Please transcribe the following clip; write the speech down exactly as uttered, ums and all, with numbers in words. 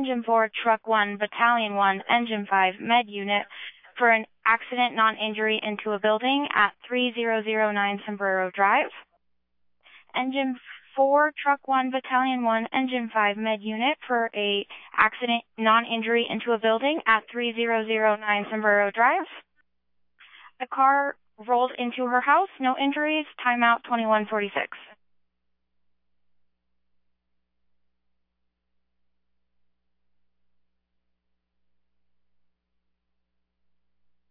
Engine four, Truck one, Battalion one, Engine five, Med Unit for an accident non-injury into a building at three zero zero nine Sombrero Drive. Engine four, Truck one, Battalion one, Engine five, Med Unit for a accident non-injury into a building at three zero zero nine Sombrero Drive. A car rolled into her house, no injuries, timeout twenty-one forty-six.